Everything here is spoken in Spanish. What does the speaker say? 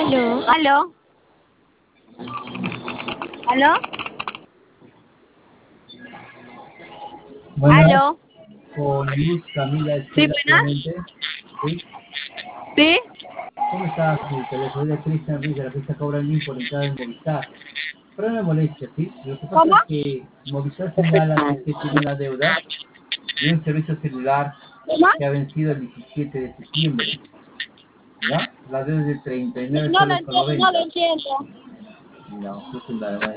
Aló. ¿Aló? ¿Aló? Buenas, ¿Aló? con Luz Camila ¿Sí, Estela buenas? nuevamente. ¿Sí? ¿Sí? ¿Cómo estás, señorita? Les soy de Cristian Ruiz de la fiesta Cobra Link por entrar en Movistar. Pero no me molestia, ¿sí? Lo que pasa ¿Cómo? es que Movistar señala que usted tiene una deuda de un servicio celular ¿Cómo? que ha vencido el 17 de septiembre. ¿Ya? La deuda es de 39 No lo soles con entiendo, no lo 90. entiendo. No, creo que nada más.